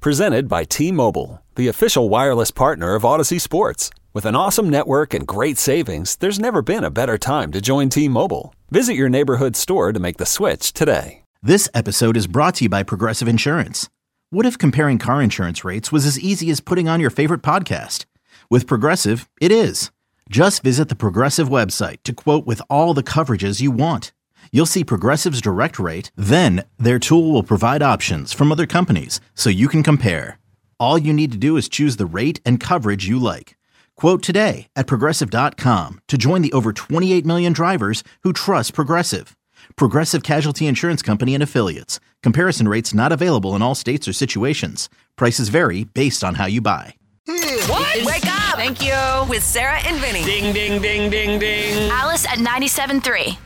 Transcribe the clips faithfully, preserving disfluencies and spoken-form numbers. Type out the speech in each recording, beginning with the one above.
Presented by T-Mobile, the official wireless partner of Odyssey Sports. With an awesome network and great savings, there's never been a better time to join T-Mobile. Visit your neighborhood store to make the switch today. This episode is brought to you by Progressive Insurance. What if comparing car insurance rates was as easy as putting on your favorite podcast? With Progressive, it is. Just visit the Progressive website to quote with all the coverages you want. You'll see Progressive's direct rate, then their tool will provide options from other companies so you can compare. All you need to do is choose the rate and coverage you like. Quote today at Progressive dot com to join the over twenty-eight million drivers who trust Progressive. Progressive Casualty Insurance Company and Affiliates. Comparison rates not available in all states or situations. Prices vary based on how you buy. What? Wake up! Thank you. With Sarah and Vinny. Ding, ding, ding, ding, ding. Alice at ninety-seven point three.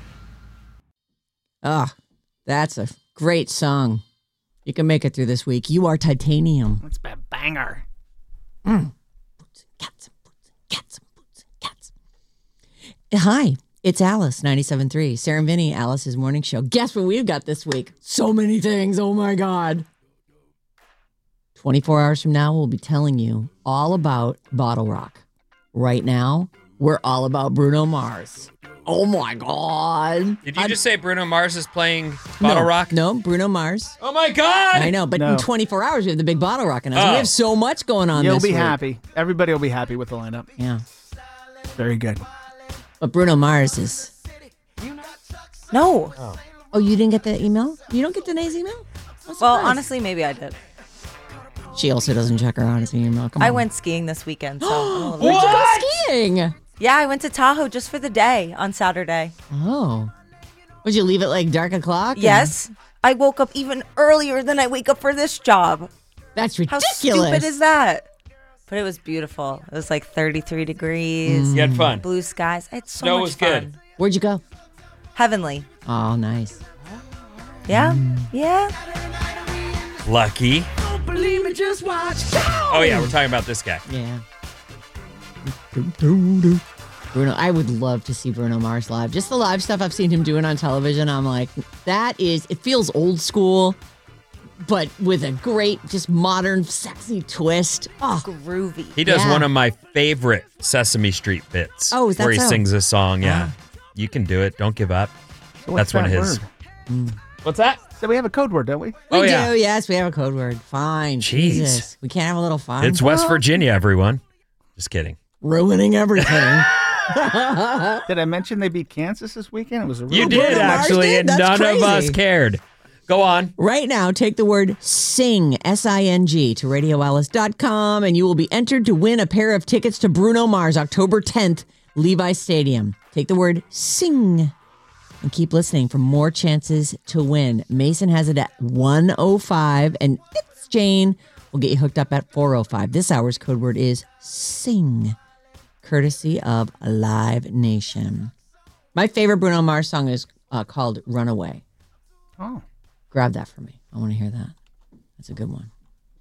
Ah, oh, that's a great song. You can make it through this week. You Are Titanium. That's a banger. Mm. Boots and cats and boots and cats and boots and cats. Hi, it's Alice, ninety-seven point three. Sarah and Vinny, Alice's morning show. Guess what we've got this week? So many things. Oh, my God. twenty-four hours from now, we'll be telling you all about Bottle Rock. Right now, we're all about Bruno Mars. Oh, my God. Did you I'm, just say Bruno Mars is playing Bottle no, Rock? No, Bruno Mars. Oh, my God. I know, but no. in twenty-four hours, we have the big Bottle Rock announcement. Oh. We have so much going on You'll this be week. happy. Everybody will be happy with the lineup. Yeah. Very good. But Bruno Mars is... No. Oh, oh you didn't get the email? You don't get Danae's email? Well, honestly, maybe I did. She also doesn't check her Odyssey email. Come on. I went skiing this weekend, so I'm a little Where'd you go skiing? Yeah, I went to Tahoe just for the day on Saturday. Oh. Would you leave it like dark o'clock? Yes. I woke up even earlier than I wake up for this job. That's ridiculous. How stupid is that? But it was beautiful. It was like thirty-three degrees. Mm. You had fun. Blue skies. I had so Snow much was fun. good. Where'd you go? Heavenly. Oh, nice. Yeah? Mm. Yeah. Lucky. Don't believe me, just watch. Oh, yeah, we're talking about this guy. Yeah. Bruno, I would love to see Bruno Mars live. Just the live stuff I've seen him doing on television. I'm like, that is, it feels old school, but with a great, just modern, sexy twist. Oh, groovy. He does yeah. one of my favorite Sesame Street bits. Oh, is that Where he so? sings a song, yeah. You can do it. Don't give up. So That's one of that his. word? What's that? So we have a code word, don't we? we Oh, do. yeah. Yes, we have a code word. Fine. Jeez. Jesus. We can't have a little fun. It's West Virginia, everyone. Just kidding. Ruining everything. Did I mention they beat Kansas this weekend? It was a real You Bruno did, Mars actually, did? and That's none crazy. of us cared. Go on. Right now, take the word SING, S I N G, to radio alice dot com, and you will be entered to win a pair of tickets to Bruno Mars, October tenth, Levi Stadium. Take the word SING and keep listening for more chances to win. Mason has it at one oh five, and it's Jane will get you hooked up at four oh five. This hour's code word is SING, courtesy of Live Nation. My favorite Bruno Mars song is uh, called Runaway. Oh. Grab that for me. I want to hear that. That's a good one.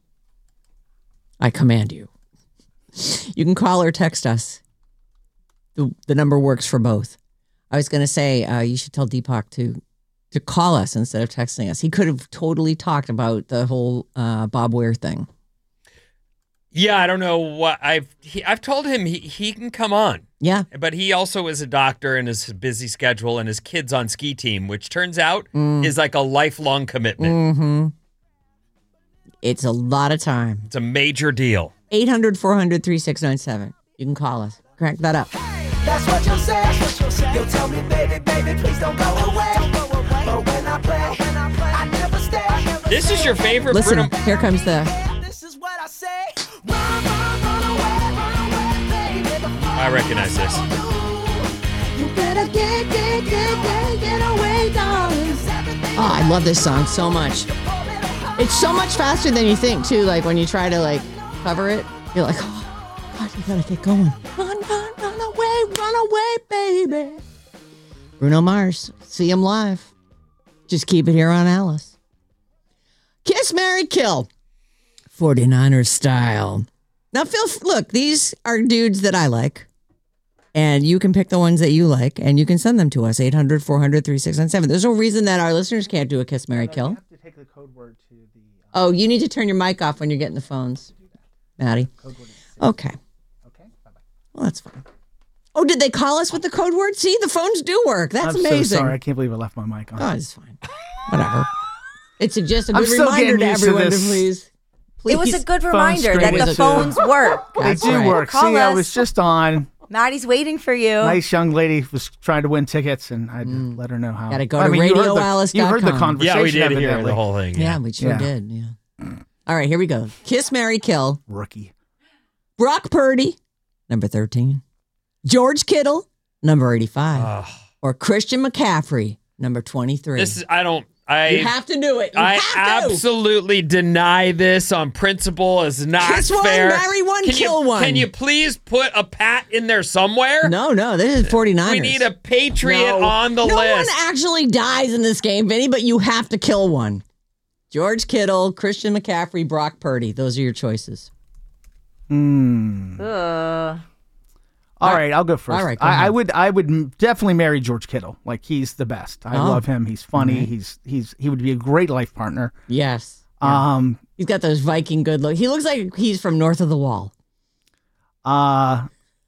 I command you. You can call or text us. The, the number works for both. I was going to say, uh, you should tell Deepak to to call us instead of texting us. He could have totally talked about the whole uh, Bob Weir thing. Yeah, I don't know what I've he, I've told him he, he can come on. Yeah. But he also is a doctor and his busy schedule and his kids on ski team, which turns out Mm. is like a lifelong commitment. Mm-hmm. It's a lot of time. It's a major deal. eight hundred, four hundred, thirty-six ninety-seven. You can call us. Crank that up. That's what you'll say. You'll tell me, baby, baby, please don't go away. But when I play, I never stay. This is your favorite Listen, Bruno. here comes the... This is what I say. Run, run, run away, run away, baby. I recognize this. You better get, get, get, get, get away, darling. Oh, I love this song so much. It's so much faster than you think, too. Like, when you try to, like, cover it, you're like, oh, God, you gotta get going. Run, run, run away, run away, baby. Bruno Mars. See him live. Just keep it here on Alice. Kiss, Marry, Kill. forty-niners style. Now, Phil, look, these are dudes that I like. And you can pick the ones that you like, and you can send them to us, eight hundred, four hundred, thirty-six ninety-seven. There's no reason that our listeners can't do a Kiss, Marry, Kill. You have to take the code word to the... Oh, you need to turn your mic off when you're getting the phones, Maddie. Okay. Okay. Bye-bye. Well, that's fine. Oh, did they call us with the code word? See, the phones do work. That's I'm amazing. so sorry. I can't believe I left my mic on. Oh, it's fine. Whatever. It's a, just a I'm good still reminder getting to used to everyone to, this. please, please. It was a good Phone reminder that screen the is phones too. work. They That's do right. work. Call See, I us. was just on. Maddie's waiting for you. Nice young lady was trying to win tickets, and I had to let her know how. Gotta go I to mean, you heard radio the- alice You dot heard the com. conversation. Yeah, we did hear evidently. the whole thing. Yeah, Yeah. we sure Yeah. did. Yeah. All right, here we go. Kiss, marry, kill. Rookie. Brock Purdy, number thirteen. George Kittle, number eighty-five. Ugh. Or Christian McCaffrey, number twenty-three. This is, I don't, I, you have to do it. You I have to. absolutely deny this on principle as not Kiss one, fair. marry one, can kill you, one. Can you please put a Pat in there somewhere? No, no, this is forty-niners. We need a Patriot No. on the no list. one actually dies in this game, Vinny, but you have to kill one. George Kittle, Christian McCaffrey, Brock Purdy. Those are your choices. Hmm. Ugh. All right, I'll go first. All right, go I, I ahead. would, I would m- definitely marry George Kittle. Like he's the best. I Oh. love him. He's funny. Right. He's, he's, he would be a great life partner. Yes. Yeah. Um. He's got those Viking good look. He looks like he's from north of the wall. Uh.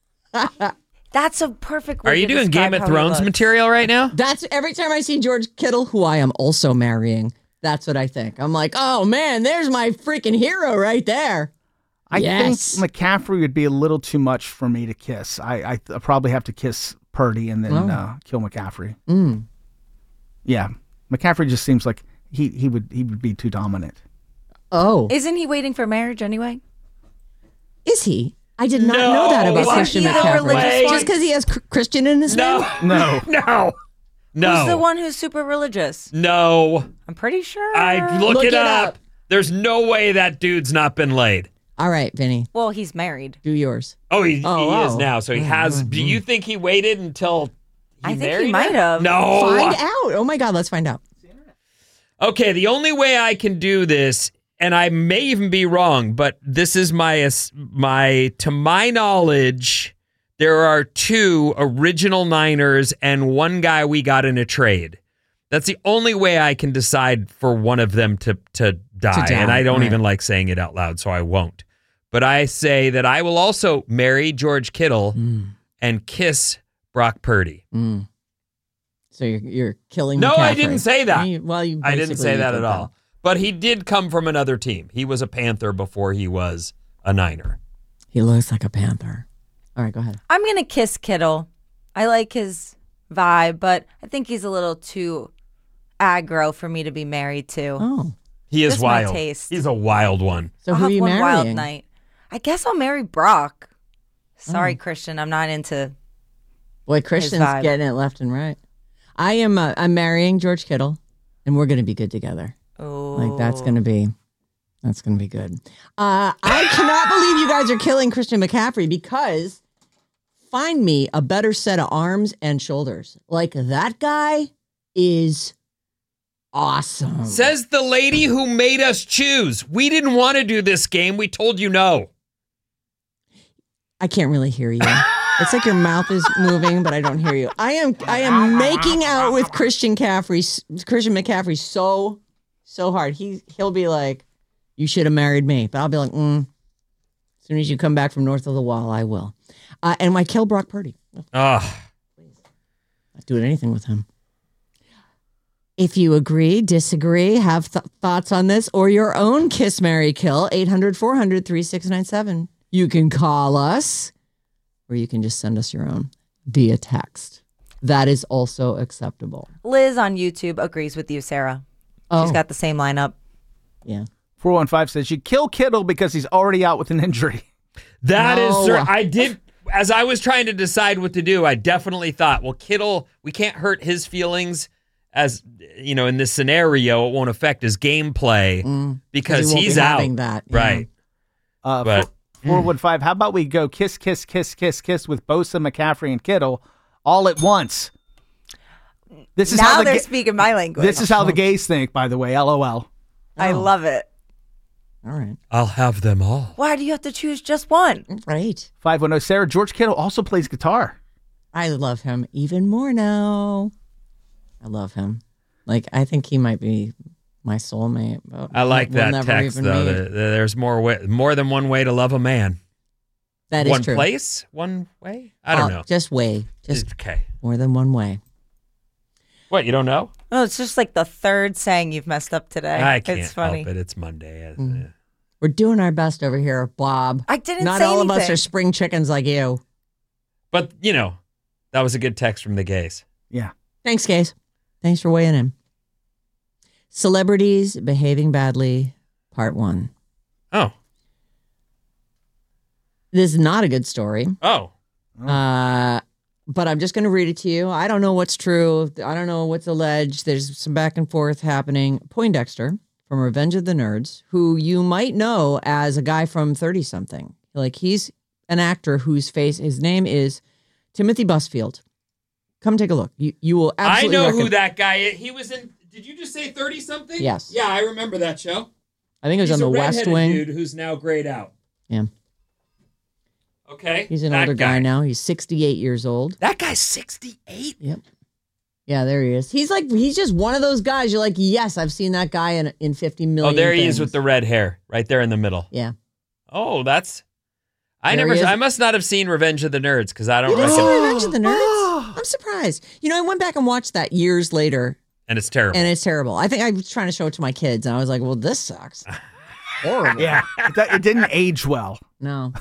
That's a perfect way Are you to doing describe Game of how he Thrones looks. material right now? That's every time I see George Kittle, who I am also marrying. That's what I think. I'm like, oh man, there's my freaking hero right there. I Yes. think McCaffrey would be a little too much for me to kiss. I, I th- probably have to kiss Purdy and then Oh. uh, kill McCaffrey. Mm. Yeah, McCaffrey just seems like he, he would he would be too dominant. Oh, Isn't he waiting for marriage anyway? is he? I did not No know that about way. Christian Is he the McCaffrey. religious one? Just because he has cr- Christian in his No, name? No. no, no. Who's the one who's super religious? No, I'm pretty sure. I look, Look it, it up. up. There's no way that dude's not been laid. All right, Vinny, Well, he's married. do yours. Oh, he, Oh, he is oh. now. So he has. Do you think he waited until? He I think married he might her? have. No. Find out. Oh my God, let's find out. Okay, the only way I can do this, and I may even be wrong, but this is my my to my knowledge, there are two original Niners and one guy we got in a trade. That's the only way I can decide for one of them to to die, die, and I don't right. even like saying it out loud, so I won't. But I say that I will also marry George Kittle Mm. and kiss Brock Purdy. Mm. So you're you're killing. No, I McCaffrey. didn't say that. You- well, you I didn't basically say that did at all. But he did come from another team. He was a Panther before he was a Niner. He looks like a panther. All right, go ahead. I'm gonna kiss Kittle. I like his vibe, but I think he's a little too aggro for me to be married to. Oh, He is Just my wild. taste. He's a wild one. so I'll who have are you one marrying? wild night. I guess I'll marry Brock. Sorry, Oh. Christian. I'm not into. Boy, Christian's vibe. getting it left and right. I am. Uh, I'm marrying George Kittle, and we're going to be good together. Oh, Like that's going to be, that's going to be good. Uh, I cannot believe you guys are killing Christian McCaffrey because find me a better set of arms and shoulders. Like that guy is awesome. Says the lady who made us choose. We didn't want to do this game. We told you no. I can't really hear you. It's like your mouth is moving, but I don't hear you. I am I am making out with Christian McCaffrey, Christian McCaffrey so so hard. He he'll be like, "You should have married me," but I'll be like, mm, "As soon as you come back from north of the wall, I will." Uh, and I kill Brock Purdy. Ugh. Not doing anything with him. If you agree, disagree, have th- thoughts on this, or your own Kiss, Marry, Kill, eight hundred, four hundred, thirty-six ninety-seven. You can call us, or you can just send us your own via text. That is also acceptable. Liz on YouTube agrees with you, Sarah. Oh, She's got the same lineup. yeah. four one five says, you kill Kittle because he's already out with an injury. That is, No. sir. I did, as I was trying to decide what to do, I definitely thought, well, Kittle, we can't hurt his feelings as, you know, in this scenario, it won't affect his gameplay Mm, because he won't he's be out. having that, yeah. Right. Uh, But- four one five, how about we go kiss, kiss, kiss, kiss, kiss with Bosa, McCaffrey, and Kittle all at once? This is Now how the they're ga- speaking my language. This is how the gays think, by the way. L O L. I Oh. love it. All right. I'll have them all. Why do you have to choose just one? Right. five one zero, Sarah, George Kittle also plays guitar. I love him even more now. I love him. Like, I think he might be my soulmate. But I like we'll that never text even though. meet. That- that There's more way, more than one way to love a man. That is one true. place, one way. I don't Uh, know. Just way. Just Okay. more than one way. What, you don't know? Oh, it's just like the third saying you've messed up today. I can't It's funny. help it. It's Monday. Mm. We're doing our best over here, Bob. I didn't Not say all of us anything. are spring chickens like you. But, you know, that was a good text from the gays. Yeah. Thanks, guys. Thanks for weighing in. Celebrities behaving badly, part one. Oh. This is not a good story. Oh. Uh, but I'm just going to read it to you. I don't know what's true. I don't know what's alleged. There's some back and forth happening. Poindexter from Revenge of the Nerds, who you might know as a guy from thirty-something. Like, he's an actor whose face, his name is Timothy Busfield. Come take a look. You you will I absolutely know recognize- who that guy is. He was in, did you just say thirty-something? Yes. Yeah, I remember that show. I think it was He's on the a West redheaded Wing. dude who's now grayed out. Yeah. Okay. He's an that older guy. now. He's sixty-eight years old. That guy's sixty-eight? Yep. Yeah, there he is. He's like, he's just one of those guys. You're like, yes, I've seen that guy in in fifty million. Oh, there he is things. with the red hair right there in the middle. Yeah. Oh, that's. I There never. he is. I must not have seen Revenge of the Nerds because I don't You didn't reckon. see Revenge of the Nerds? I'm surprised. You know, I went back and watched that years later, And it's terrible. and it's terrible. I think I was trying to show it to my kids, and I was like, well, this sucks. Horrible. Yeah. It, it didn't age well. No.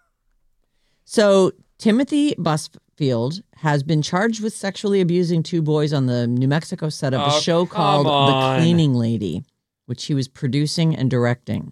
So Timothy Busfield has been charged with sexually abusing two boys on the New Mexico set of a Oh, show come called on. The Cleaning Lady, which he was producing and directing.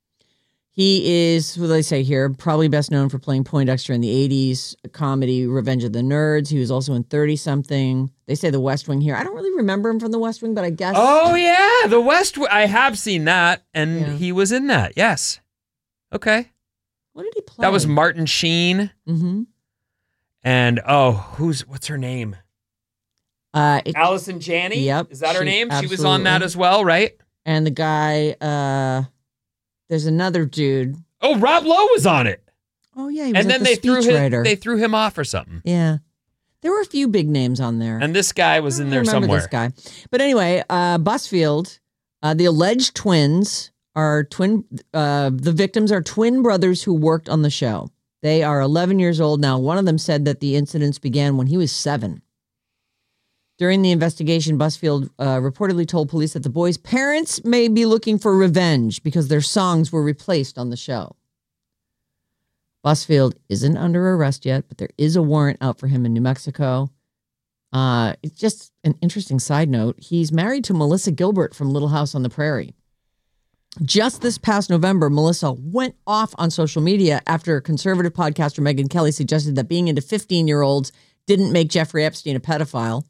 He is, what do they say here, probably best known for playing Poindexter in the eighties comedy Revenge of the Nerds. He was also in thirty-something. They say The West Wing here. I don't really remember him from The West Wing, but I guess. Oh yeah, the West. Wi- I have seen that, and Yeah. he was in that. Yes. Okay. What did he play? That was Martin Sheen, Mm-hmm. and oh, who's what's her name? Uh, it- Allison Janney. Yep, Is that her she- name? She was on that absolutely. as well, right? and the guy, uh, there's another dude. Oh, Rob Lowe was on it, Oh, yeah. He was and like then the they threw him. speechwriter. They threw him off or something. Yeah. There were a few big names on there. And this guy was in I there remember somewhere. This guy. But anyway, uh, Busfield, uh, the alleged twins are twin, uh, the victims are twin brothers who worked on the show. They are eleven years old now. One of them said that the incidents began when he was seven. During the investigation, Busfield uh, reportedly told police that the boys' parents may be looking for revenge because their songs were replaced on the show. Busfield isn't under arrest yet, but there is a warrant out for him in New Mexico. Uh, it's just an interesting side note. He's married to Melissa Gilbert from Little House on the Prairie. Just this past November, Melissa went off on social media after conservative podcaster Megyn Kelly suggested that being into fifteen-year-olds didn't make Jeffrey Epstein a pedophile.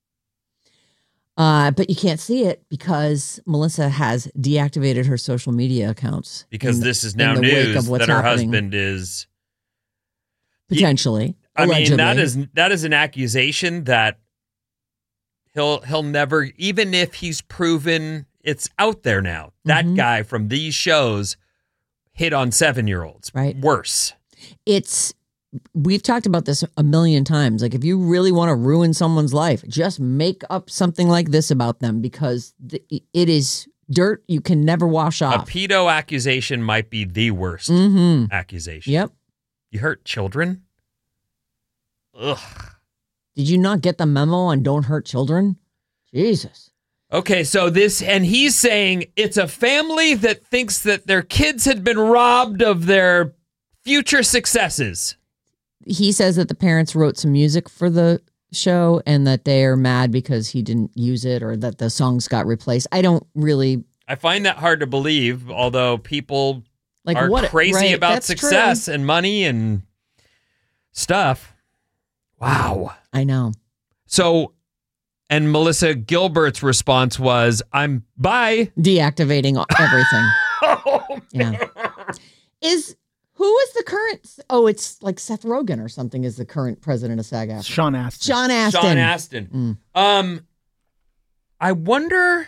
Uh, but you can't see it because Melissa has deactivated her social media accounts. Because in- this is in now the wake news of what's that her happening. husband is. Potentially. I mean, that allegedly. is that is an accusation that he'll he'll never, even if he's proven it's out there now. That Mhm. guy from these shows hit on seven-year-olds. Right. Worse. It's we've talked about this a million times. Like, if you really want to ruin someone's life, just make up something like this about them because th- it is dirt you can never wash A off. pedo accusation might be the worst Mm-hmm. accusation. Yep. You hurt children? Ugh. Did you not get the memo on don't hurt children? Jesus. Okay, so this, and he's saying it's a family that thinks that their kids had been robbed of their future successes. He says that the parents wrote some music for the show and that they are mad because he didn't use it or that the songs got replaced. I don't really I find that hard to believe, although people like are what crazy right, about that's success true. and money and stuff. Wow. I know. So, and Melissa Gilbert's response was, I'm bye. Deactivating everything. Oh, Yeah. Is who is the current? Oh, it's like Seth Rogen or something is the current president of SAG-AFTRA. Sean Astin. Sean Astin. Sean Astin. Mm. Um, I wonder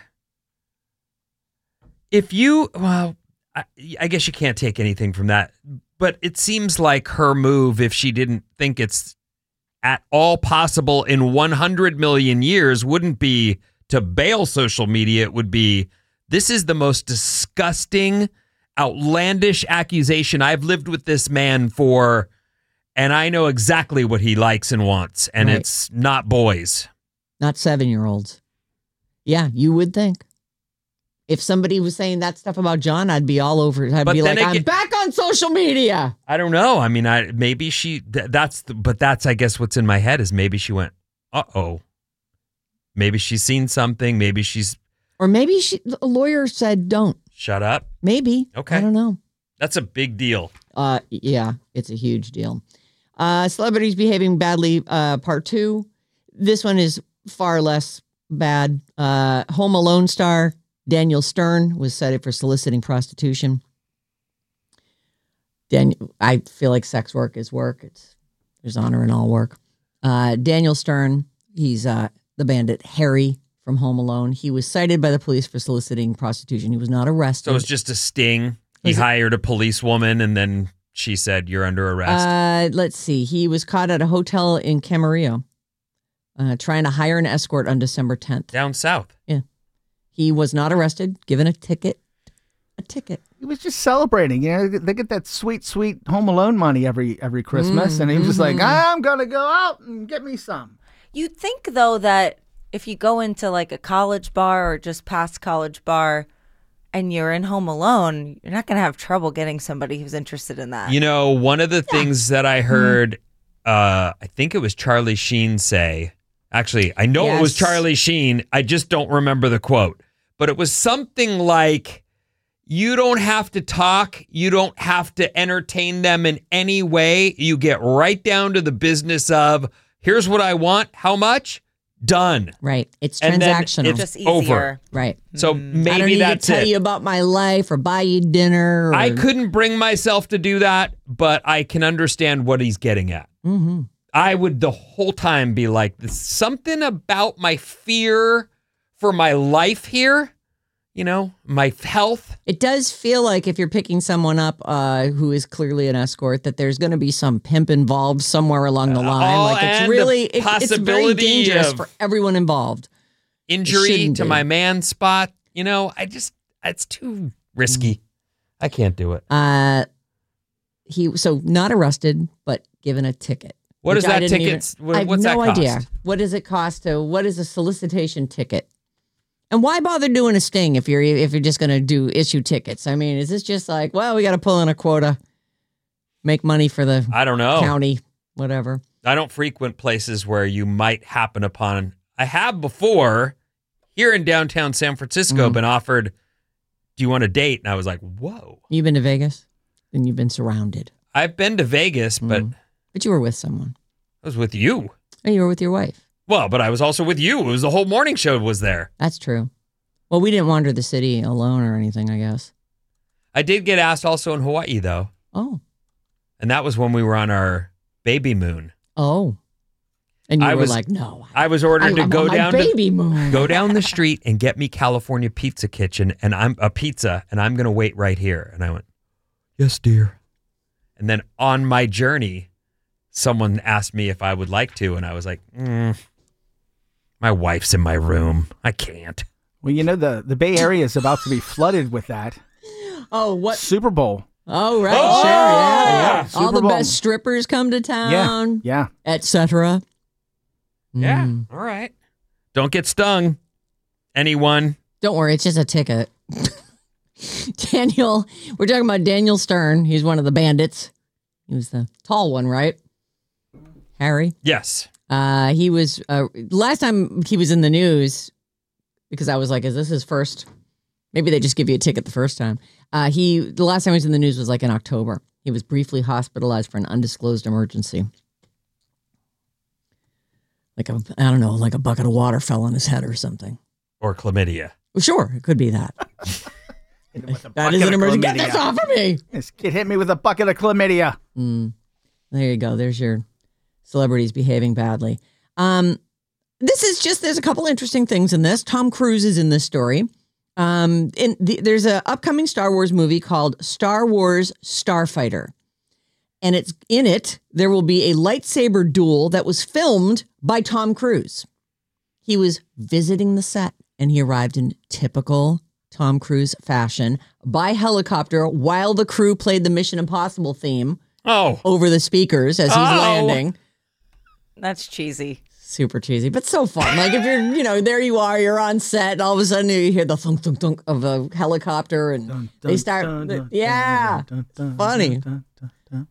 if you, well, I, I guess you can't take anything from that, but it seems like her move, if she didn't think it's at all possible in one hundred million years, wouldn't be to bail social media. It would be This is the most disgusting, outlandish accusation. I've lived with this man for, and I know exactly what he likes and wants, and Right. it's not boys. Not seven-year-olds. Yeah, you would think. If somebody was saying that stuff about John, I'd be all over it. I'd But be then like, I'm again- back on social media. I don't know. I mean, I maybe she. Th- that's the, but that's I guess what's in my head is maybe she went, uh oh. Maybe she's seen something. Maybe she's Or maybe she, a lawyer said don't. shut up. Maybe. Okay. I don't know. That's a big deal. Uh, yeah, it's a huge deal. Uh, celebrities behaving badly, uh, part two. This one is far less bad. Uh, Home Alone star Daniel Stern was cited for soliciting prostitution. Daniel, I feel like sex work is work. It's there's honor in all work. Uh, Daniel Stern, he's uh, the bandit Harry from Home Alone. He was cited by the police for soliciting prostitution. He was not arrested. So it was just a sting. He Was it- hired a policewoman, and then she said, "You're under arrest." Uh, let's see. He was caught at a hotel in Camarillo, uh, trying to hire an escort on December tenth. Down south. He was not arrested, given a ticket. A ticket. He was just celebrating. You know, they get that sweet, sweet Home Alone money every every Christmas, and he was just like, "I'm gonna go out and get me some." You'd think, though, that if you go into like a college bar or just past college bar and you're in Home Alone, you're not going to have trouble getting somebody who's interested in that. You know, one of the things that I heard, uh, I think it was Charlie Sheen say, actually, I know it was Yes. Charlie Sheen. I just don't remember the quote, but it was something like, you don't have to talk. You don't have to entertain them in any way. You get right down to the business of, here's what I want. How much? Done. Right. It's And then transactional. it's just over. easier. right. So I don't maybe need that's to tell it. you about my life or buy you dinner. Or, I couldn't bring myself to do that, but I can understand what he's getting at. hmm I would the whole time be like, there's something about my fear for my life here, you know, my health. It does feel like if you're picking someone up uh, who is clearly an escort, that there's going to be some pimp involved somewhere along the line. oh, like it's and really, the it, it's very possibility dangerous of- for everyone involved. Injury shouldn't to be. my man spot, you know, I just, it's too risky. I can't do it. Uh, he so not arrested, but given a ticket. What which is I that didn't ticket? even- What- I have what's no that cost? idea. What does it cost to? What is a solicitation ticket? And why bother doing a sting if you're if you're just going to do issue tickets? I mean, is this just like, well, we got to pull in a quota, make money for the I don't know. county, whatever? I don't frequent places where you might happen upon. I have before here in downtown San Francisco Mm. been offered, do you want a date? And I was like, whoa. You've been to Vegas, and you've been surrounded, I've been to Vegas, but Mm. but you were with someone. I was with you. Oh, you were with your wife. Well, but I was also with you. It was the whole morning show was there. That's true. Well, we didn't wander the city alone or anything, I guess. I did get asked also in Hawaii, though. Oh, And that was when we were on our baby moon. oh, and you I were was- like, no, I was ordered I- to I'm go on my down to baby moon. go down the street and get me California Pizza Kitchen and I'm a pizza and I'm going to wait right here. And I went, yes, dear. And then on my journey, someone asked me if I would like to. And I was like, mm, my wife's in my room. I can't. Well, you know, the, the Bay Area is about to be flooded with that. Oh, what? Super Bowl. Oh, right, Oh! sure, yeah, Yeah, yeah. All Super the Bowl. best strippers come to Yeah. town, Yeah. et cetera. Yeah. Mm. All right. Don't get stung. Anyone. Don't worry, it's just a ticket. Daniel, we're talking about Daniel Stern. He's one of the bandits. He was the tall one, right? Harry. Yes. Uh, he was uh, last time he was in the news because I was like, "Is this his first?" Maybe they just give you a ticket the first time. Uh, he the last time he was in the news was like in October. He was briefly hospitalized for an undisclosed emergency. Like a I don't know, like a bucket of water fell on his head or something. Or chlamydia. Well, sure, it could be that. That bucket is an of emergency. Get chlamydia. this off of me. This kid hit me with a bucket of chlamydia. Mm. There you go. There's your celebrities behaving badly. Um, this is just, there's a couple interesting things in this. Tom Cruise is in this story. Um, in the, there's an upcoming Star Wars movie called Star Wars Starfighter. And it's in it, there will be a lightsaber duel that was filmed by Tom Cruise. He was visiting the set and he arrived in typical Tom Cruise fashion, by helicopter while the crew played the Mission Impossible theme Oh. over the speakers as he's Oh. landing. That's cheesy. Super cheesy, but so fun. Like if you're, you know, there you are, you're on set, and all of a sudden you hear the thunk, thunk, thunk of a helicopter, and Dun, they dun, start, dun, dun, yeah, dun, dun, dun, funny. dun, dun, dun,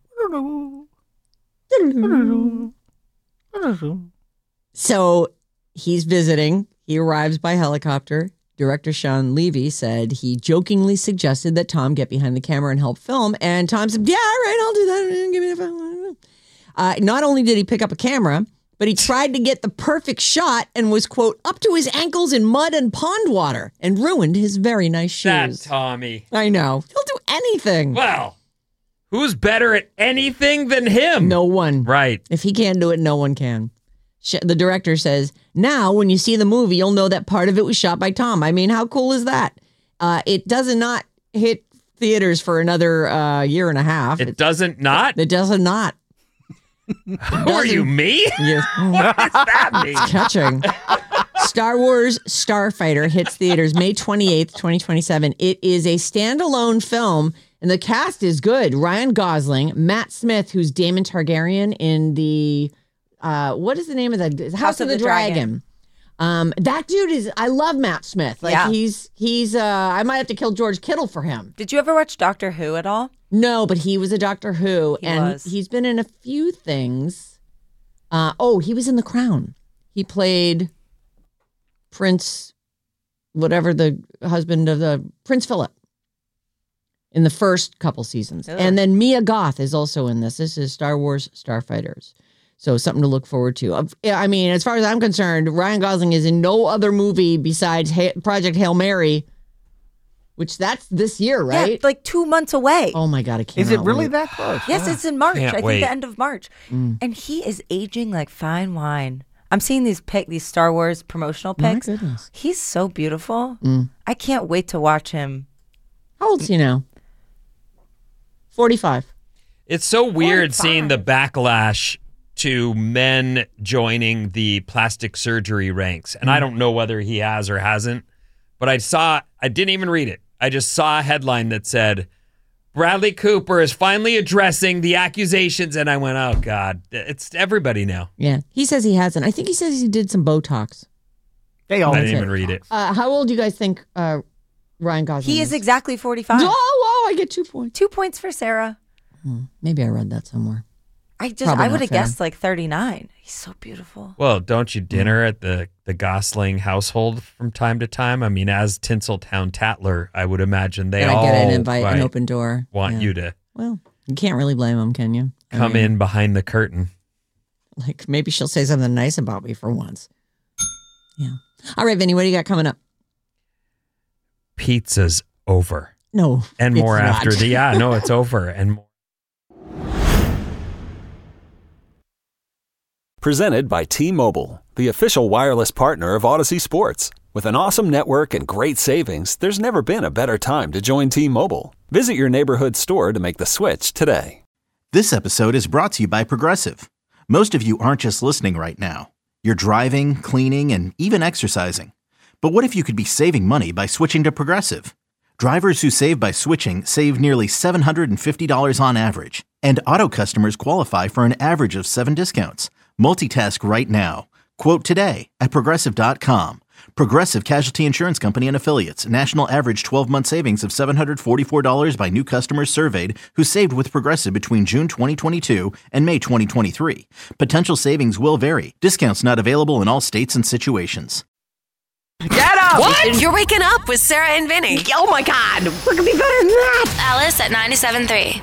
dun. So he's visiting. He arrives by helicopter. Director Sean Levy said he jokingly suggested that Tom get behind the camera and help film. And Tom said, yeah, all right, I'll do that. Give me the phone. Uh, not only did he pick up a camera, but he tried to get the perfect shot and was, quote, up to his ankles in mud and pond water and ruined his very nice That shoes. Tommy. I know. He'll do anything. Well, who's better at anything than him? No one. Right. If he can't do it, no one can. Sh- The director says, now when you see the movie, you'll know that part of it was shot by Tom. I mean, how cool is that? Uh, it does not hit theaters for another uh, year and a half. It doesn't not? It does not. Who are you, me? Yes. What does that mean? Catching. Star Wars Starfighter hits theaters May twenty-eighth, twenty twenty-seven. It is a standalone film, and the cast is good. Ryan Gosling, Matt Smith, who's Daemon Targaryen in the, uh, what is the name of the, House, House of, the, Dragon. Um, that dude is, I love Matt Smith. Like Yeah. he's, he's, uh, I might have to kill George Kittle for him. Did you ever watch Doctor Who at all? No, but he was a Doctor Who, He and was. he's been in a few things. Uh, oh, he was in The Crown. He played Prince, whatever the husband of the Prince Philip in the first couple seasons. Ugh. And then Mia Goth is also in this. This is Star Wars Starfighters. So something to look forward to. Of- yeah, I mean, as far as I'm concerned, Ryan Gosling is in no other movie besides ha- Project Hail Mary, which that's this year, right? Yeah, like two months away. Oh my God, I can't. Is it really that close? Yes, it's in March. Can't I think wait. the end of March. Mm. And he is aging like fine wine. I'm seeing these pic, these Star Wars promotional My pics. goodness. He's so beautiful. Mm. I can't wait to watch him. How old is he now? forty-five. It's so weird forty-five. seeing the backlash to men joining the plastic surgery ranks. And I don't know whether he has or hasn't, but I saw, I didn't even read it. I just saw a headline that said, Bradley Cooper is finally addressing the accusations. And I went, oh God, it's everybody now. Yeah. He says he hasn't. I think he says he did some Botox. They all I didn't it. even read it. Uh, how old do you guys think uh, Ryan Gosling He is exactly forty-five. Oh, oh, I get two points. Two points for Sarah. Maybe I read that somewhere. I just, Probably I not would have fair. guessed like thirty-nine. He's so beautiful. Well, don't you dinner at the, the Gosling household from time to time? I mean, as Tinseltown Tatler, I would imagine they And all I get an invite, right, an open door. want Yeah. you to Well, you can't really blame him, can you? I come mean, in behind the curtain. Like maybe she'll say something nice about me for once. Yeah. All right, Vinny, what do you got coming up? Pizza's over. No. And more it's after not. the, yeah, no, it's over. And more. Presented by T-Mobile, the official wireless partner of Odyssey Sports. With an awesome network and great savings, there's never been a better time to join T-Mobile. Visit your neighborhood store to make the switch today. This episode is brought to you by Progressive. Most of you aren't just listening right now. You're driving, cleaning, and even exercising. But what if you could be saving money by switching to Progressive? Drivers who save by switching save nearly seven hundred fifty dollars on average. And auto customers qualify for an average of seven discounts. Multitask right now. Quote today at Progressive dot com. Progressive Casualty Insurance Company and Affiliates. National average twelve-month savings of seven hundred forty-four dollars by new customers surveyed who saved with Progressive between June twenty twenty-two and May twenty twenty-three. Potential savings will vary. Discounts not available in all states and situations. Get up! What? You're waking up with Sarah and Vinny. Oh my God. What could be better than that? Alice at ninety-seven point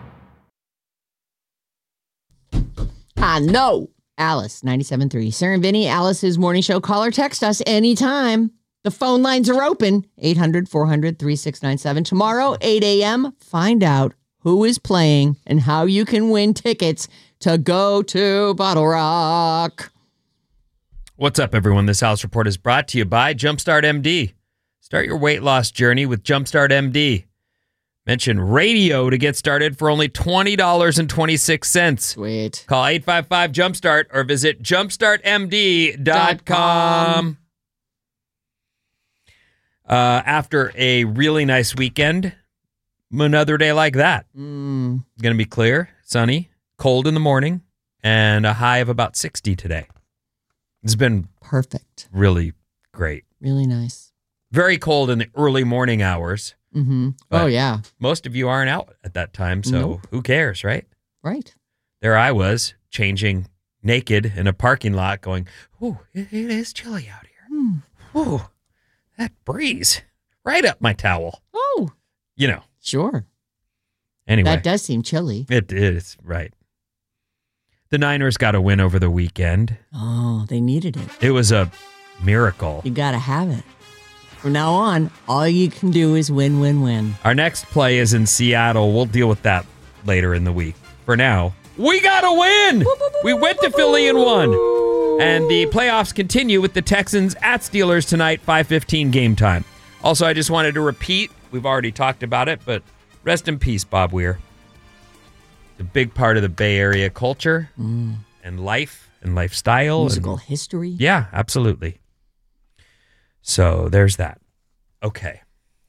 three. I know. Alice, ninety-seven point three. Sarah and Vinny, Alice's morning show. Call or text us anytime. The phone lines are open. eight hundred, four hundred, thirty-six ninety-seven. Tomorrow, eight a.m., find out who is playing and how you can win tickets to go to Bottle Rock. What's up, everyone? This House Report is brought to you by Jumpstart M D. Start your weight loss journey with Jumpstart M D. Mention radio to get started for only twenty dollars and twenty-six cents. Sweet. Call eight five five jumpstart or visit jumpstart m d dot com. Uh, after a really nice weekend, another day like that. Mm. It's going to be clear, sunny, cold in the morning, and a high of about sixty today. It's been Perfect. really great. Really nice. Very cold in the early morning hours. Mm-hmm. But Oh, yeah. Most of you aren't out at that time, so Nope. who cares, right? Right. There I was, changing naked in a parking lot, going, "Ooh, it, it is chilly out here. Hmm. Ooh, that breeze right up my towel." Oh, You know. sure. Anyway, That does seem chilly. it is right. The Niners got a win over the weekend. Oh, they needed it. It was a miracle. You got to have it. From now on, all you can do is win, win, win. Our next play is in Seattle. We'll deal with that later in the week. For now, we got a win. We went to Philly and won. And the playoffs continue with the Texans at Steelers tonight, five fifteen game time. Also, I just wanted to repeat, we've already talked about it, but rest in peace, Bob Weir. A big part of the Bay Area culture Mm. and life and lifestyle. Musical and, history. yeah, absolutely. So there's that. Okay.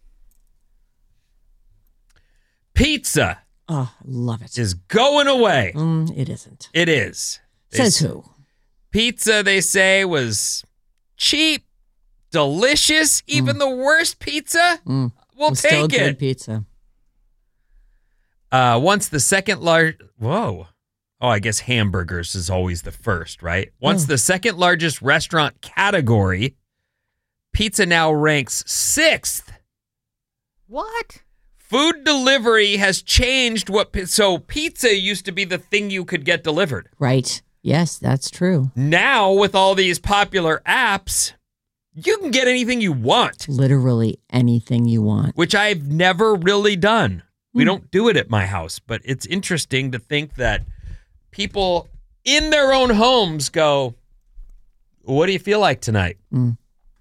Pizza Oh, I love it. is going away. Mm, it isn't. It is. They Says s- who? Pizza, they say, was cheap, delicious, even the worst pizza. Mm. We'll It's still take good it. pizza. Uh, once the second large, whoa. Oh, I guess hamburgers is always the first, right? Once Oh. the second largest restaurant category, pizza now ranks sixth. What? Food delivery has changed what, pi- so pizza used to be the thing you could get delivered. Right. Yes, that's true. Now, with all these popular apps, you can get anything you want, Literally anything you want. which I've never really done. We don't do it at my house, but it's interesting to think that people in their own homes go, "What do you feel like tonight?" Mm.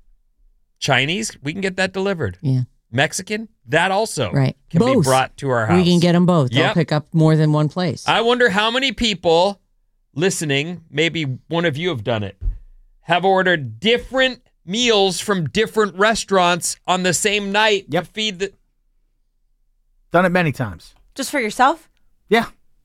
Chinese, we can get that delivered. Yeah. Mexican, that also Right. can be Both. brought to our house. We can get them both. They'll Yep. pick up more than one place. I wonder how many people listening, maybe one of you have done it, have ordered different meals from different restaurants on the same night Yep. to feed the... Done it many times. Just for yourself? Yeah.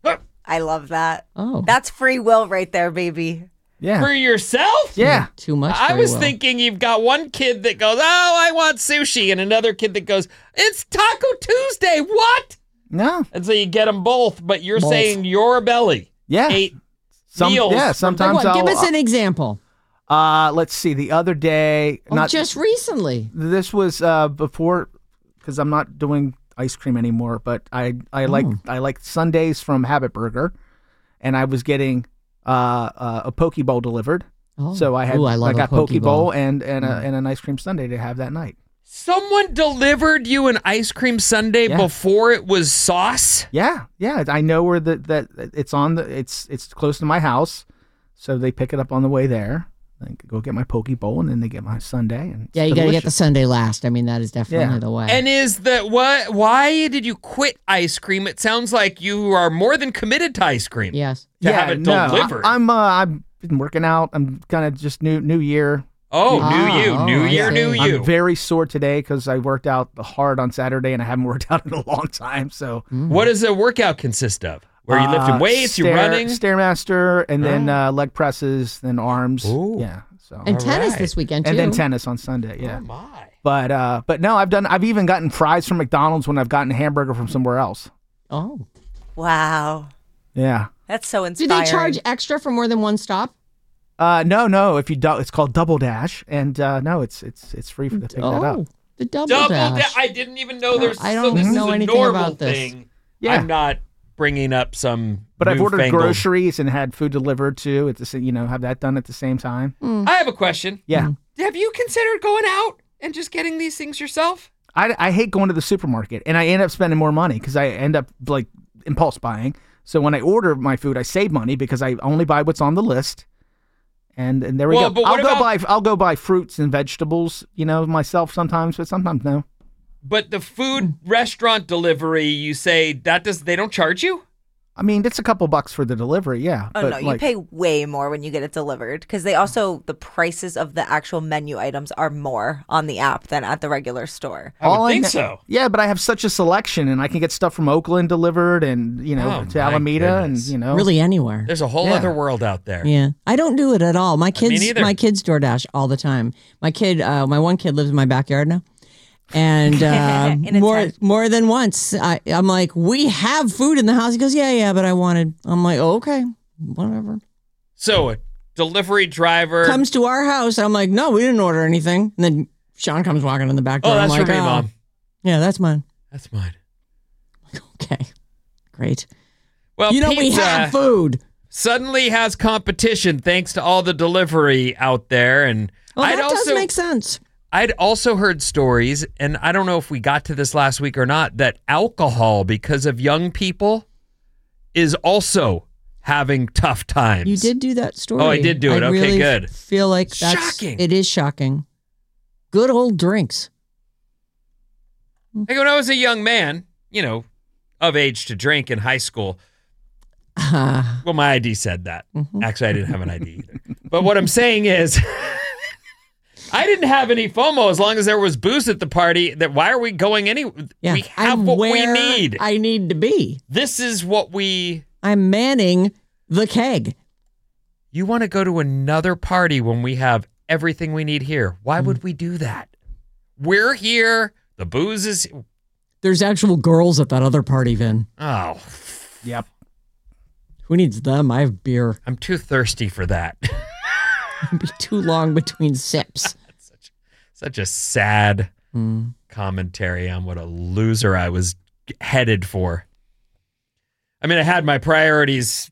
I love that. oh. That's free will right there, baby. Yeah. For yourself? yeah. Too much. I very was well. thinking you've got one kid that goes, "Oh, I want sushi," and another kid that goes, "It's Taco Tuesday." What? No. And so you get them both, but you're Both. saying your belly Yeah. ate Some, meals. yeah. from- Sometimes Like what? I'll. Give us an example. uh, let's see. The other day, Oh, not just recently. this was uh before, because I'm not doing ice cream anymore. But I I like Oh. I like Sundays from Habit Burger, and I was getting uh, uh a poke bowl delivered. Oh. So I had Ooh, I, love I got a poke bowl bowl. and and, a, and an ice cream sundae to have that night. Someone delivered you an ice cream sundae Yeah. before it was sauce? Yeah, yeah. I know where the that it's on the it's it's close to my house, so they pick it up on the way there. I go get my poke bowl and then they get my sundae. And it's Yeah, you got to get the delicious. Sunday last. I mean, that is definitely Yeah. the way. And is that what? Why did you quit ice cream? It sounds like you are more than committed to ice cream. yes. To yeah, have it no, delivered. I, I'm uh, I've been working out. I'm kind of just new new year. oh, Ah, new you, oh, new I year, see. new you. I'm very sore today because I worked out hard on Saturday and I haven't worked out in a long time. So What does a workout consist of? Where you lifting Uh, weights, you stair- running? stairmaster, and then uh, leg presses, then arms. Ooh. Yeah. So And All tennis right. this weekend, too. and then tennis on Sunday. Yeah. Oh my! But uh, but no, I've done. I've even gotten fries from McDonald's when I've gotten a hamburger from somewhere else. Oh. Wow. Yeah. That's so Do inspiring. they charge extra for more than one stop? Uh, no, no. If you do, it's called Double Dash, and uh, no, it's it's it's free for to pick that up. Oh, the double, Double dash. da- I didn't even know there's. I so don't this know is a anything normal about this. thing. Yeah. I'm not bringing up some. But I've ordered newfangled- groceries and had food delivered too. At the sa- you know have that done at the same time. I have a question. Yeah. Have you considered going out and just getting these things yourself? I, I hate going to the supermarket, and I end up spending more money because I end up like impulse buying. So when I order my food, I save money because I only buy what's on the list. And and there we Well, go. but I'll what go about- buy I'll go buy fruits and vegetables, you know, myself sometimes, but sometimes no. But the food restaurant delivery, you say that does they don't charge you? I mean, it's a couple bucks for the delivery, yeah. Oh but no, you like, pay way more when you get it delivered because they also the prices of the actual menu items are more on the app than at the regular store. I would all think ne- so. Yeah, but I have such a selection, and I can get stuff from Oakland delivered, and you know, Oh, to my Alameda, goodness. and you know, Really anywhere. There's a whole Yeah. other world out there. Yeah, I don't do it at all. My Me kids, neither. my kids DoorDash all the time. My kid, uh, my one kid lives in my backyard now, and uh, In a more tent. more than once, I, I'm like, we have food in the house. He goes, yeah, yeah, but I wanted. I'm like, oh, okay, whatever. So a delivery driver Comes to our house. I'm like, no, we didn't order anything. And then Sean comes walking in the back door. Oh, that's I'm like, for me, oh, Mom. Yeah, that's mine. That's mine. Okay, great. Well, You know, we pizza have food. suddenly has competition thanks to all the delivery out there, and Well, I'd that also does make sense. I'd also heard stories, and I don't know if we got to this last week or not, that alcohol, because of young people, is also having tough times. You did do that story. Oh, I did do it. I Okay, really good. Feel like that's Shocking. It is shocking. Good old drinks. Like when I was a young man, you know, of age to drink in high school. Uh, Well, my I D said that. Mhm. Actually, I didn't have an I D either. But what I'm saying is, I didn't have any FOMO as long as there was booze at the party. That why are we going any? yeah, We have I'm what we where need. I need to be. This is what we. I'm manning the keg. You want to go to another party when we have everything we need here? Why Mm. would we do that? We're here. The booze is. There's actual girls at that other party, Vin. Oh, yep. Who needs them? I have beer. I'm too thirsty for that. It'd be too long between sips. Such a sad Mm. commentary on what a loser I was headed for. I mean, I had my priorities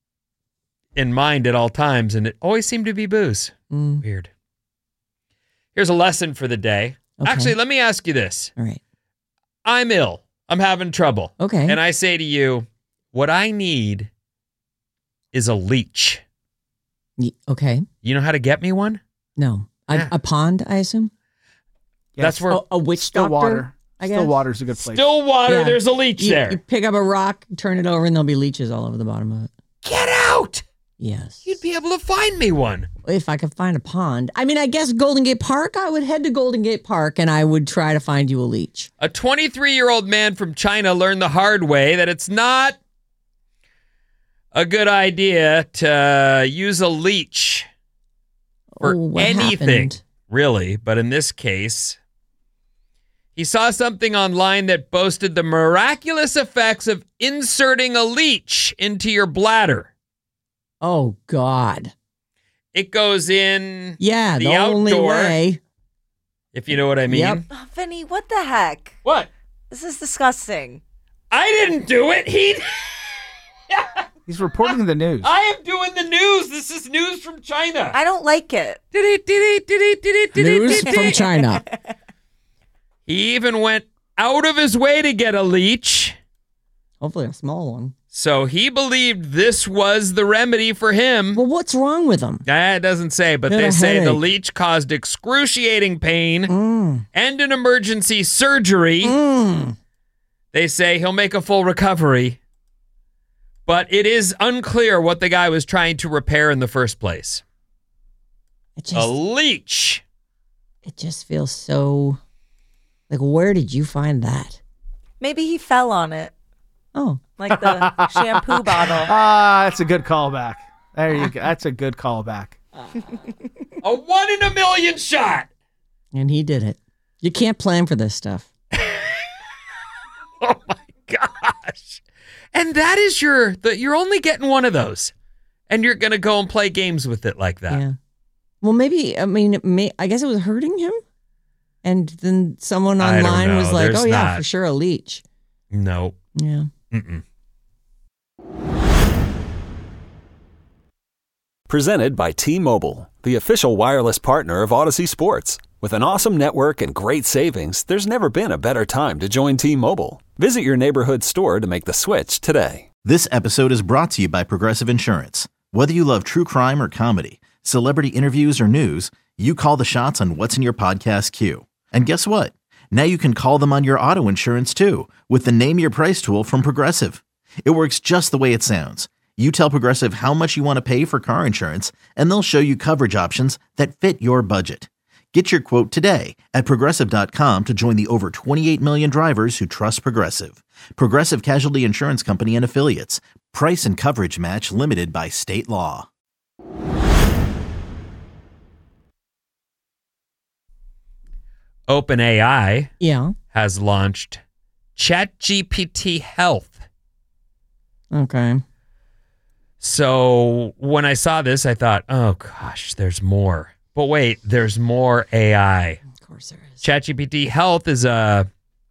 in mind at all times, and it always seemed to be booze. Mm. Weird. Here's a lesson for the day. Okay. Actually, let me ask you this. All right. I'm ill. I'm having trouble. Okay. And I say to you, what I need is a leech. Y- Okay. You know how to get me one? No. A, Yeah. a pond, I assume? That's where Oh, a witch Still doctor? water. I Still guess. water's a good place. still water. Yeah. There's a leech You, there. you pick up a rock, turn it over, and there'll be leeches all over the bottom of it. Get out. Yes. You'd be able to find me one. If I could find a pond. I mean, I guess Golden Gate Park, I would head to Golden Gate Park and I would try to find you a leech. A twenty-three-year-old man from China learned the hard way that it's not a good idea to use a leech for Oh, what anything, happened? really. But in this case, he saw something online that boasted the miraculous effects of inserting a leech into your bladder. Oh, God. It goes in, Yeah, The the, only outdoor. way. if you know what I mean. Yep. Oh, Vinny, what the heck? What? This is disgusting. I didn't do it. He. He's reporting the news. I am doing the news. This is news from China. I don't like it. News from China. He even went out of his way to get a leech. Hopefully a small one. So he believed this was the remedy for him. Well, what's wrong with them? Ah, it doesn't say, but He had they a say the headache. leech caused excruciating pain Mm. and an emergency surgery. Mm. They say he'll make a full recovery. But it is unclear what the guy was trying to repair in the first place. It A just, leech. it just feels so... Like, where did you find that? Maybe he fell on it, Oh, like the shampoo bottle. Ah, that's a good callback. There you go. That's a good callback. A one in a million shot. and he did it. You can't plan for this stuff. Oh my gosh. And that is your, the, you're only getting one of those. And you're going to go and play games with it like that. Yeah. Well, maybe, I mean, it may, I guess it was hurting him. And then someone I don't online was know. like, There's oh, yeah, not- for sure, a leech. No. Yeah. Mm-mm. Presented by T-Mobile, the official wireless partner of Odyssey Sports. With an awesome network and great savings, there's never been a better time to join T-Mobile. Visit your neighborhood store to make the switch today. This episode is brought to you by Progressive Insurance. Whether you love true crime or comedy, celebrity interviews or news, you call the shots on what's in your podcast queue. And guess what? Now you can call them on your auto insurance too with the Name Your Price tool from Progressive. It works just the way it sounds. You tell Progressive how much you want to pay for car insurance, and they'll show you coverage options that fit your budget. Get your quote today at Progressive dot com to join the over twenty-eight million drivers who trust Progressive. Progressive Casualty Insurance Company and Affiliates. Price and coverage match limited by state law. OpenAI Yeah. has launched ChatGPT Health. Okay. So when I saw this, I thought, oh gosh, there's more. But wait, there's more A I. Of course there is. ChatGPT Health is a,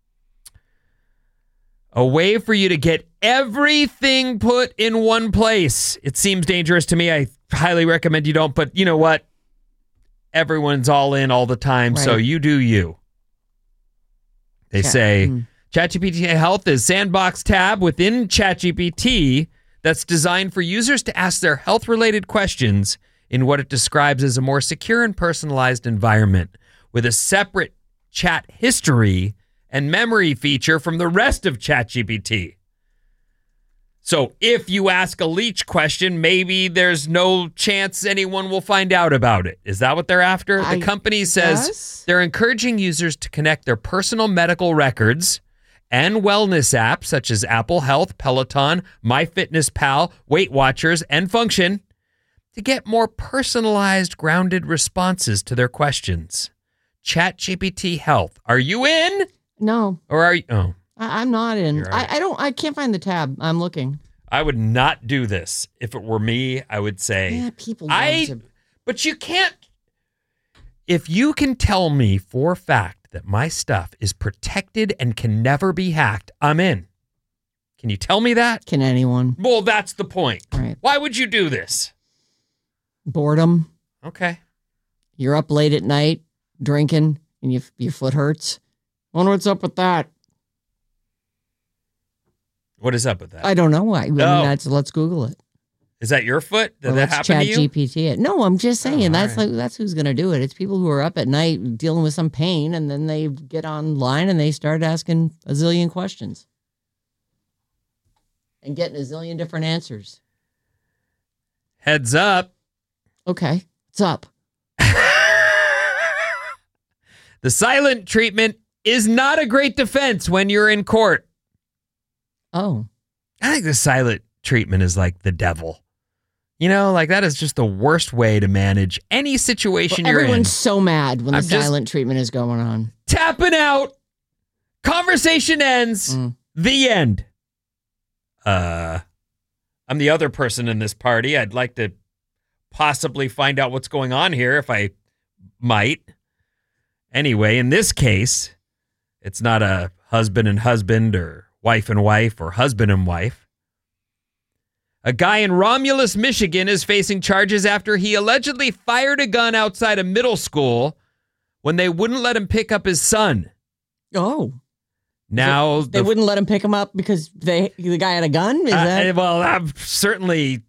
a way for you to get everything put in one place. It seems dangerous to me. I highly recommend you don't, but you know what? Everyone's all in all the time, right. So you do you. They Chat. say mm. ChatGPT Health is sandbox tab within ChatGPT that's designed for users to ask their health-related questions in what it describes as a more secure and personalized environment with a separate chat history and memory feature from the rest of ChatGPT. So if you ask a leech question, maybe there's no chance anyone will find out about it. Is that what they're after? I the company says guess? They're encouraging users to connect their personal medical records and wellness apps such as Apple Health, Peloton, MyFitnessPal, Weight Watchers, and Function to get more personalized, grounded responses to their questions. ChatGPT Health. Are you in? No. Or are you? Oh. I, I'm not in. You're right. I, I don't. I can't find the tab. I'm looking. I would not do this. If it were me, I would say. Yeah, people. love I. to- But you can't. If you can tell me for a fact that my stuff is protected and can never be hacked, I'm in. Can you tell me that? Can anyone? Well, that's the point. Right. Why would you do this? Boredom. Okay. You're up late at night drinking, and you, your foot hurts. Wonder what's up with that. What is up with that? I don't know. I, I mean, Oh. that's let's Google it. Is that your foot? Did Or that let's happen to you? ChatGPT it. No, I'm just saying Oh, that's all right. like that's who's gonna do it. It's people who are up at night dealing with some pain, and then they get online and they start asking a zillion questions and getting a zillion different answers. Heads up. Okay, what's up? The silent treatment is not a great defense when you're in court. Oh, I think the silent treatment is like the devil. You know, like that is just the worst way to manage any situation well, you're in. everyone's so mad when I'm the just- silent treatment is going on. Tapping out. Conversation ends. Mm. The end. Uh, I'm the other person in this party. I'd like to possibly find out what's going on here if I might. Anyway, in this case, it's not a husband and husband or wife and wife or husband and wife. A guy in Romulus, Michigan is facing charges after he allegedly fired a gun outside a middle school when they wouldn't let him pick up his son. Oh, Now they the- wouldn't let him pick him up because they the guy had a gun. Is Uh, that? well, I'm certainly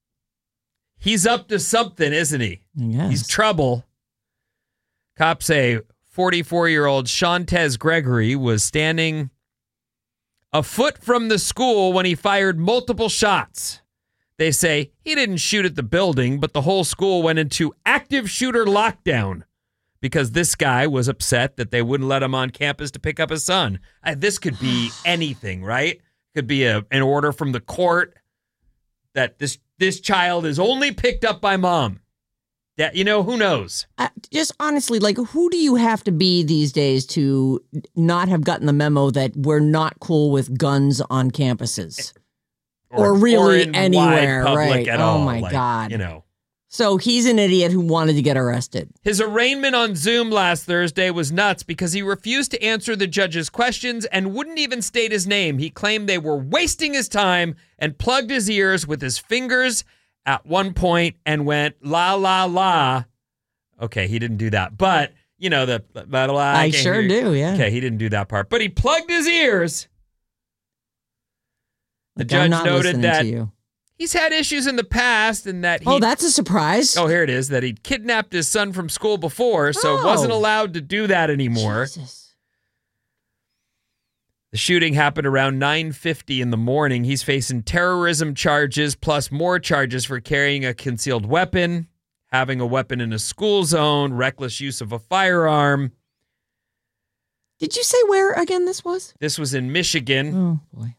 he's up to something, isn't he? Yes. He's trouble. Cops say forty-four-year-old Shantez Gregory was standing a foot from the school when he fired multiple shots. They say he didn't shoot at the building, but the whole school went into active shooter lockdown because this guy was upset that they wouldn't let him on campus to pick up his son. Uh, this could be anything, right? Could be a, an order from the court that this this child is only picked up by mom. That, you know, who knows? Uh, just honestly, like, who do you have to be these days to not have gotten the memo that we're not cool with guns on campuses? Or, really in anywhere, wide public right? At Oh, all. my Like, God. You know. So he's an idiot who wanted to get arrested. His arraignment on Zoom last Thursday was nuts because he refused to answer the judge's questions and wouldn't even state his name. He claimed they were wasting his time and plugged his ears with his fingers at one point and went, la, la, la. Okay, he didn't do that. But, you know, the la, la, la. I can't sure hear- do, yeah. Okay, he didn't do that part. But he plugged his ears. The Like, I'm judge not noted listening that to you. he's had issues in the past and that he... Oh, that's a surprise. Oh, here it is, that he'd kidnapped his son from school before, so Oh. wasn't allowed to do that anymore. Jesus. The shooting happened around nine fifty in the morning. He's facing terrorism charges plus more charges for carrying a concealed weapon, having a weapon in a school zone, reckless use of a firearm. Did you say where again this was? This was in Michigan. Oh, boy.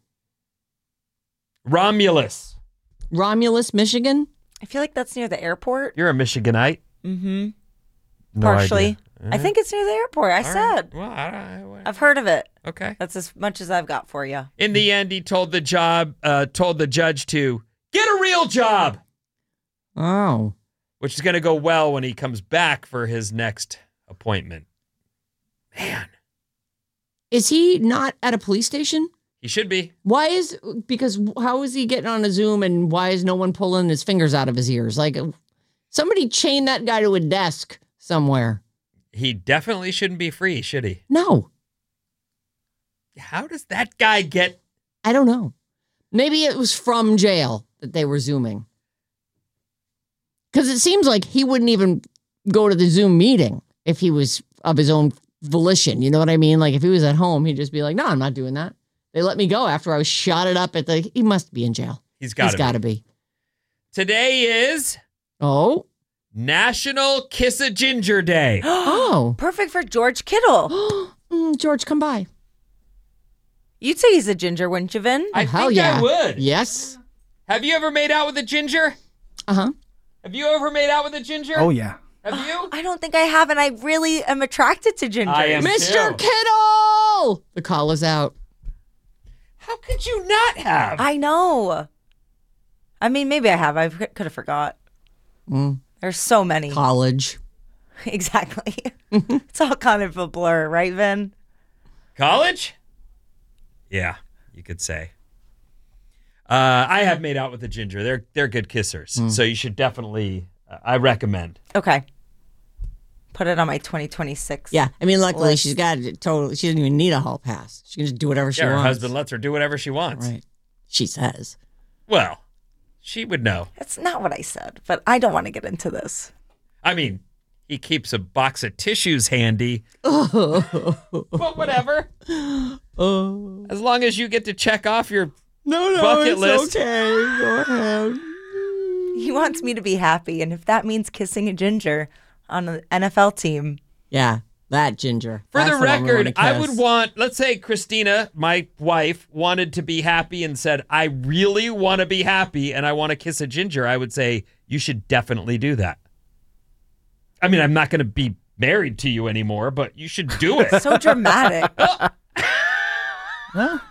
Romulus. Romulus, Michigan? I feel like that's near the airport. You're a Michiganite. Mm-hmm. No Partially. idea. I think it's near the airport. I All said. right. Well, I, I, I've heard of it. okay. That's as much as I've got for you. In the end, he told the job, uh, told the judge to get a real job, Oh. which is going to go well when he comes back for his next appointment. Man, Is he not at a police station? he should be. Why is, because how is he getting on a Zoom and why is no one pulling his fingers out of his ears? Like, somebody chain that guy to a desk somewhere. He definitely shouldn't be free, should he? No, How does that guy get? I don't know. Maybe it was from jail that they were Zooming. Because it seems like he wouldn't even go to the Zoom meeting if he was of his own volition. You know what I mean? Like if he was at home, he'd just be like, no, I'm not doing that. They let me go after I was shotted up at the, he must be in jail. He's got He's to got to be. Today is Oh. National Kiss a Ginger Day. Oh. Perfect for George Kittle. Mm, George, come by. You'd say he's a ginger, wouldn't you, Vin? I Hell think yeah. I would. Yes. Have you ever made out with a ginger? Uh-huh. Have you ever made out with a ginger? Oh, yeah. Have you? I don't think I have, and I really am attracted to gingers. I am Mister too. Kittle! The call is out. How could you not have? I know. I mean, maybe I have. I could have forgot. Mm. There's so many. College. Exactly. It's all kind of a blur, right, Vin? College? Yeah, you could say. Uh, I have made out with a ginger. They're they're good kissers, Mm. so you should definitely. Uh, I recommend. Okay. Put it on my twenty twenty-six. Yeah. I mean, luckily list. she's got it totally, she doesn't even need a hall pass. She can just do whatever she Yeah, her wants. husband lets her do whatever she wants. Right. She says. Well, she would know. That's not what I said, but I don't want to get into this. I mean, he keeps a box of tissues handy. But whatever. Oh. As long as you get to check off your No, no, bucket it's list. okay. Go ahead. He wants me to be happy, and if that means kissing a ginger on an N F L team, Yeah, that ginger. For That's the one we record, wanna I kiss. would want, let's say Christina, my wife, wanted to be happy and said, I really want to be happy and I want to kiss a ginger. I would say, you should definitely do that. I mean, I'm not going to be married to you anymore, but you should do it. so dramatic. Huh?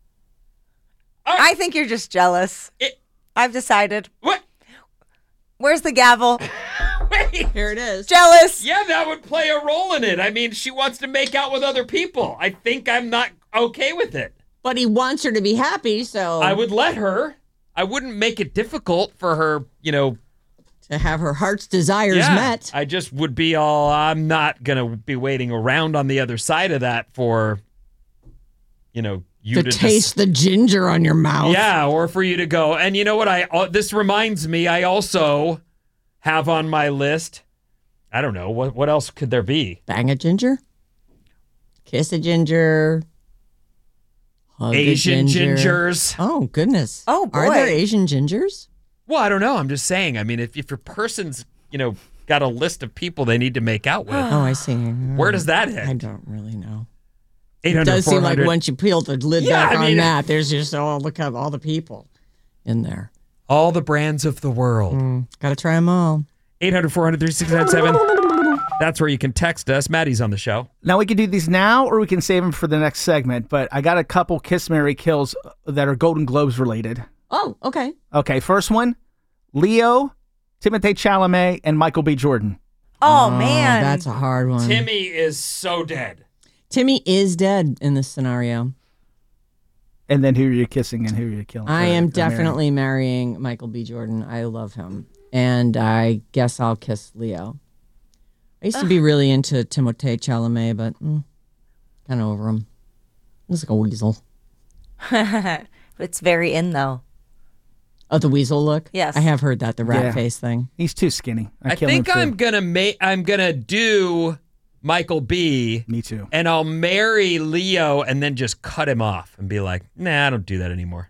I think you're just jealous. It- I've decided. What? Where's the gavel? Wait. Here it is. Jealous. Yeah, that would play a role in it. I mean, she wants to make out with other people. I think I'm not okay with it. But he wants her to be happy, so I would let her. I wouldn't make it difficult for her, you know. to have her heart's desires Yeah, met. I just would be all, I'm not going to be waiting around on the other side of that for, you know, you to to just- taste the ginger on your mouth. Yeah, or for you to go. And you know what? I uh, this reminds me, I also have on my list, I don't know, what what else could there be? Bang a ginger. Kiss a ginger. Hug Asian a ginger. gingers. Oh, goodness. Oh, Are there boy. Asian gingers? Well, I don't know. I'm just saying. I mean, if, if your person's, you know, got a list of people they need to make out with, Oh, I see. where does that I end? don't really know. eight It hundred, does seem like four hundred. once you peel the lid Yeah, back I mean- on that, there's just, oh, look at all the people in there. All the brands of the world. Mm, gotta try them all. eight hundred, four hundred, thirty-six ninety-seven. That's where you can text us. Maddie's on the show. Now we can do these now, or we can save them for the next segment. But I got a couple Kiss Mary kills that are Golden Globes related. Oh, okay. Okay, first one: Leo, Timothée Chalamet, and Michael B. Jordan. Oh, man. That's a hard one. Timmy is so dead. Timmy is dead in this scenario. And then who are you kissing and who are you killing? I or- am or marrying? definitely marrying Michael B. Jordan. I love him. And I guess I'll kiss Leo. I used to be really into Timothée Chalamet, but mm, kind of over him. He's like a weasel. It's very in, though. Oh, the weasel look? Yes. I have heard that, the rat Yeah. face thing. He's too skinny. I, I kill think him too. I'm gonna make. I'm gonna do Michael B. Me too. And I'll marry Leo and then just cut him off and be like, nah, I don't do that anymore.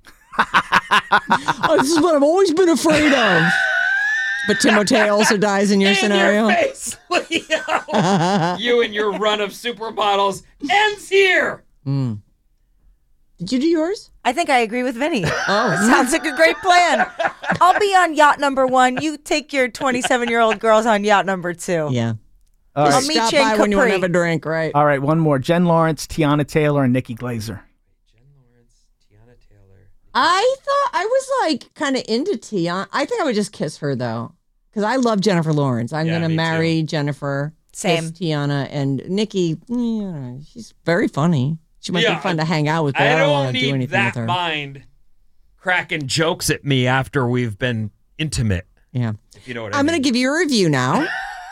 Oh, this is what I've always been afraid of. But Timothée also dies in your in scenario. Your face, Leo. You and your run of supermodels ends here. Mm. Did you do yours? I think I agree with Vinny. Oh, sounds like a great plan. I'll be on yacht number one. You take your twenty-seven-year-old girls on yacht number two. Yeah. All I'll right. meet Stop you in by when you want to Capri. have a drink, right? All right, one more. Jen Lawrence, Tiana Taylor, and Nikki Glazer. Jen Lawrence, Tiana Taylor. I thought I was like kind of into Tiana. I think I would just kiss her though, because I love Jennifer Lawrence. I'm Yeah, gonna me marry too. Jennifer. Same. Kiss Tiana and Nikki. Yeah, she's very funny. She might Yeah, be fun to hang out with. But I I don't, don't want to do need anything that with her. mind cracking jokes at me after we've been intimate. Yeah. If you know what I I'm mean. gonna give you a review now.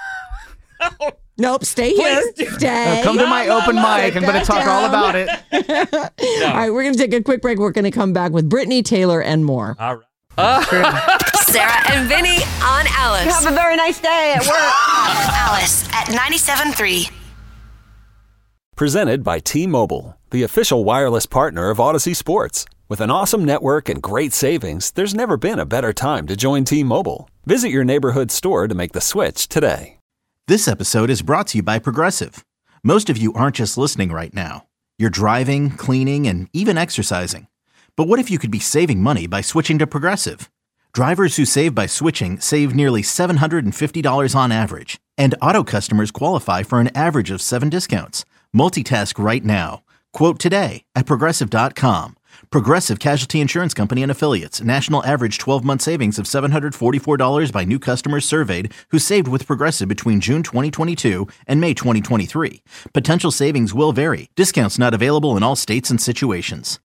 Nope, stay here. Please do. Stay. Uh, come to my No, no, open no, mic. I'm going to back talk all down. about it. No. All right, we're going to take a quick break. We're going to come back with Brittany, Taylor, and more. All right. Sarah and Vinny on Alice. Have a very nice day at work. Alice at ninety-seven point three. Presented by T-Mobile, the official wireless partner of Odyssey Sports. With an awesome network and great savings, there's never been a better time to join T-Mobile. Visit your neighborhood store to make the switch today. This episode is brought to you by Progressive. Most of you aren't just listening right now. You're driving, cleaning, and even exercising. But what if you could be saving money by switching to Progressive? Drivers who save by switching save nearly seven hundred fifty dollars on average. And auto customers qualify for an average of seven discounts. Multitask right now. Quote today at Progressive dot com. Progressive Casualty Insurance Company and Affiliates. National average twelve-month savings of seven hundred forty-four dollars by new customers surveyed who saved with Progressive between June twenty twenty-two and May twenty twenty-three. Potential savings will vary. Discounts not available in all states and situations.